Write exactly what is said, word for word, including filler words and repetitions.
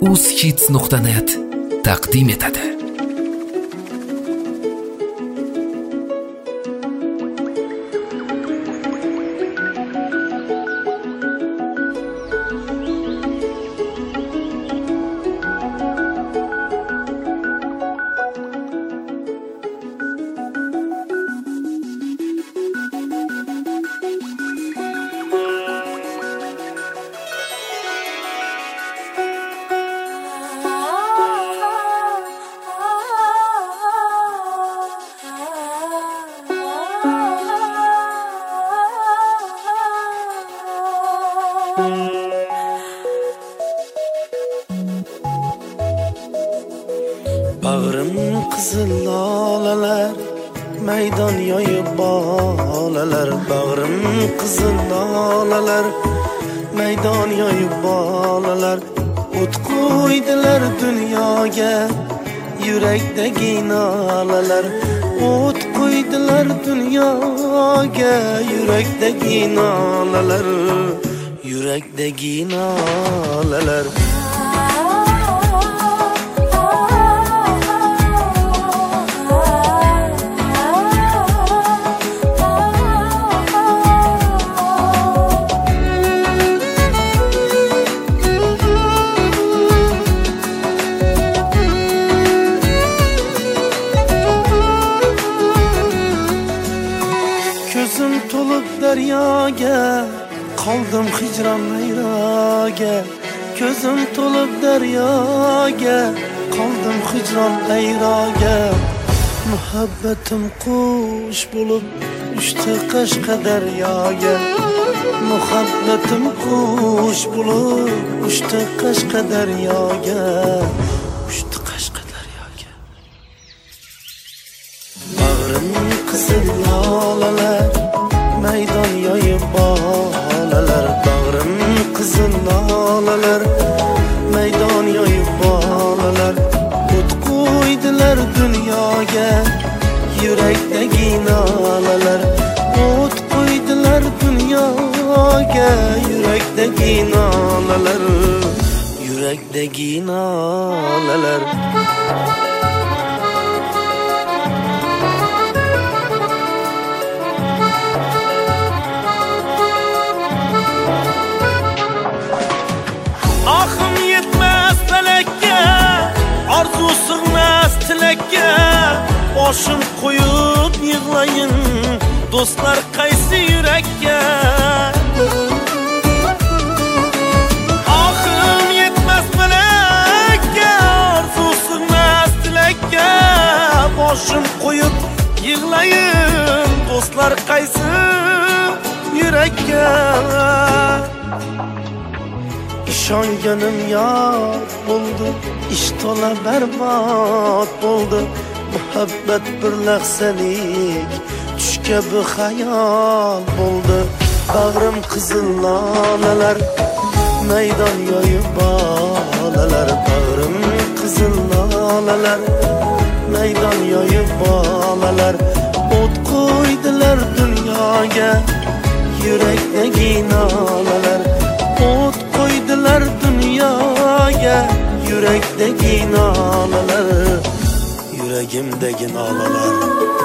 uzhits nuqta net taqdim etadi. Bağrım qizil lolalar, maydon yoyib bolalar. Bağrım qizil lolalar, maydon yoyib bolalar. O't qo'ydilar dunyoga, yurakdagi nolalar. O't qo'ydilar dunyoga, yurakdagi nolalar. Yurakdagi nolalar. Ko'zim to'lib daryoga, qoldim hijron ayroga. Ko'zim to'lib daryoga, qoldim hijron ayroga. Muhabbatim qush bo'lib uchdi Qashqa daryoga. Muhabbatim qush bo'lib uchdi Qashqa daryoga. Uchdi Qashqa daryoga. Bag'rim qizil lolalar, maydon yoyib bolalar. Bag'rim qizil lolalar, maydon yoyib bolalar. O't qo'ydilar dunyoga, yurakdagi nolalar. O't qo'ydilar dunyoga, yurakdagi nolalar. Yurakdagi nolalar. Ahım yetmez felekке, arzu sığmaz tilekке. Boshim qo'yib yig'layin, do'stlar qaysi yurakka. Ahım yetmez felekke, arzu sığmaz tilekke. Boshim qo'yib yig'layin, do'stlar qaysi yurakka. İşonganim yod bo'ldi, ish to'la barbod bo'ldi. Muhabbat bir lahzalik tushga bu xayol bo'ldi. Bag'rim qizil lolalar, maydon yoyib bolalar. Bag'rim qizil lolalar, maydon yoyib bolalar. O't qo'ydilar dunyoga, yurakdagi nolalar. O't qo'ydilar dunyoga, yurakdagi nolalar. Yuragimdagi nolalar.